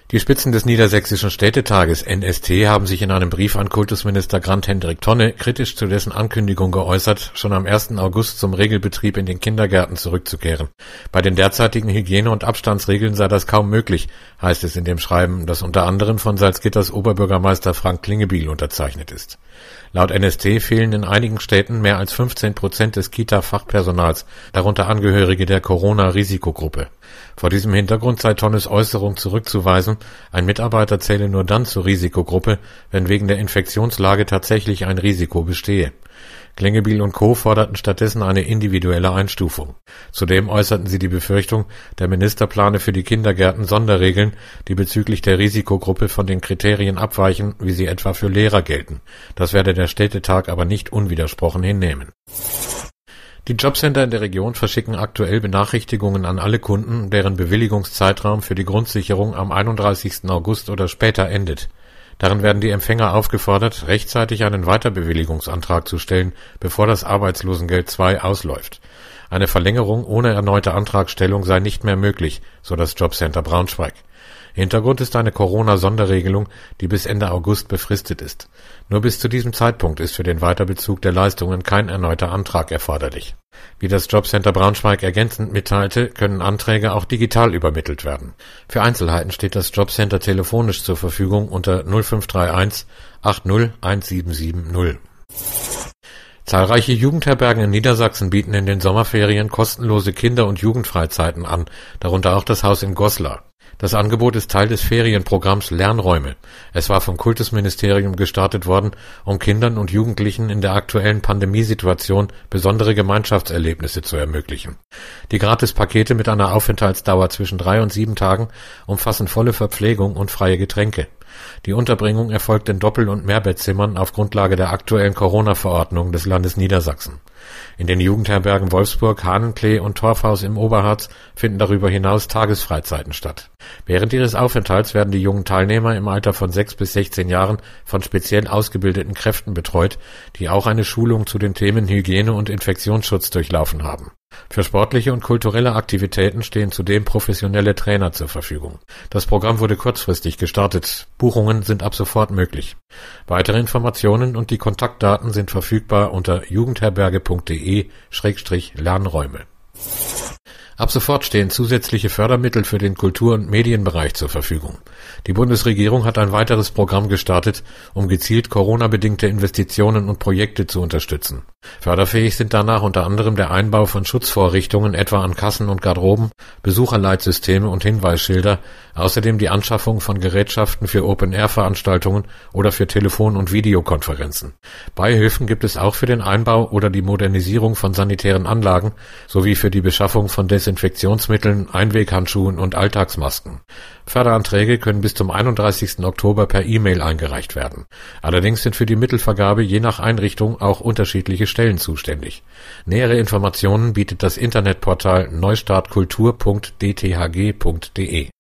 Die Spitzen des Niedersächsischen Städtetages NST haben sich in einem Brief an Kultusminister Grant-Hendrik Tonne kritisch zu dessen Ankündigung geäußert, schon am 1. August zum Regelbetrieb in den Kindergärten zurückzukehren. Bei den derzeitigen Hygiene- und Abstandsregeln sei das kaum möglich, heißt es in dem Schreiben, das unter anderem von Salzgitters Oberbürgermeister Frank Klingebiel unterzeichnet ist. Laut NST fehlen in einigen Städten mehr als 15% des Kita-Fachpersonals, darunter Angehörige der Corona-Risikogruppe. Vor diesem Hintergrund sei Tonnes Äußerung zurückzuweisen, ein Mitarbeiter zähle nur dann zur Risikogruppe, wenn wegen der Infektionslage tatsächlich ein Risiko bestehe. Klingebiel und Co. forderten stattdessen eine individuelle Einstufung. Zudem äußerten sie die Befürchtung, der Minister plane für die Kindergärten Sonderregeln, die bezüglich der Risikogruppe von den Kriterien abweichen, wie sie etwa für Lehrer gelten. Das werde der Städtetag aber nicht unwidersprochen hinnehmen. Die Jobcenter in der Region verschicken aktuell Benachrichtigungen an alle Kunden, deren Bewilligungszeitraum für die Grundsicherung am 31. August oder später endet. Darin werden die Empfänger aufgefordert, rechtzeitig einen Weiterbewilligungsantrag zu stellen, bevor das Arbeitslosengeld II ausläuft. Eine Verlängerung ohne erneute Antragstellung sei nicht mehr möglich, so das Jobcenter Braunschweig. Hintergrund ist eine Corona-Sonderregelung, die bis Ende August befristet ist. Nur bis zu diesem Zeitpunkt ist für den Weiterbezug der Leistungen kein erneuter Antrag erforderlich. Wie das Jobcenter Braunschweig ergänzend mitteilte, können Anträge auch digital übermittelt werden. Für Einzelheiten steht das Jobcenter telefonisch zur Verfügung unter 0531 80 1770. Zahlreiche Jugendherbergen in Niedersachsen bieten in den Sommerferien kostenlose Kinder- und Jugendfreizeiten an, darunter auch das Haus in Goslar. Das Angebot ist Teil des Ferienprogramms Lernräume. Es war vom Kultusministerium gestartet worden, um Kindern und Jugendlichen in der aktuellen Pandemiesituation besondere Gemeinschaftserlebnisse zu ermöglichen. Die Gratispakete mit einer Aufenthaltsdauer zwischen 3 und 7 Tagen umfassen volle Verpflegung und freie Getränke. Die Unterbringung erfolgt in Doppel- und Mehrbettzimmern auf Grundlage der aktuellen Corona-Verordnung des Landes Niedersachsen. In den Jugendherbergen Wolfsburg, Hahnenklee und Torfhaus im Oberharz finden darüber hinaus Tagesfreizeiten statt. Während ihres Aufenthalts werden die jungen Teilnehmer im Alter von 6 bis 16 Jahren von speziell ausgebildeten Kräften betreut, die auch eine Schulung zu den Themen Hygiene und Infektionsschutz durchlaufen haben. Für sportliche und kulturelle Aktivitäten stehen zudem professionelle Trainer zur Verfügung. Das Programm wurde kurzfristig gestartet. Buchungen sind ab sofort möglich. Weitere Informationen und die Kontaktdaten sind verfügbar unter jugendherberge.de/Lernräume. Ab sofort stehen zusätzliche Fördermittel für den Kultur- und Medienbereich zur Verfügung. Die Bundesregierung hat ein weiteres Programm gestartet, um gezielt Corona-bedingte Investitionen und Projekte zu unterstützen. Förderfähig sind danach unter anderem der Einbau von Schutzvorrichtungen etwa an Kassen und Garderoben, Besucherleitsysteme und Hinweisschilder, außerdem die Anschaffung von Gerätschaften für Open-Air-Veranstaltungen oder für Telefon- und Videokonferenzen. Beihilfen gibt es auch für den Einbau oder die Modernisierung von sanitären Anlagen sowie für die Beschaffung von Desinfektionsmitteln, Einweghandschuhen und Alltagsmasken. Förderanträge können bis zum 31. Oktober per E-Mail eingereicht werden. Allerdings sind für die Mittelvergabe je nach Einrichtung auch unterschiedliche Stellen zuständig. Nähere Informationen bietet das Internetportal neustartkultur.dthg.de.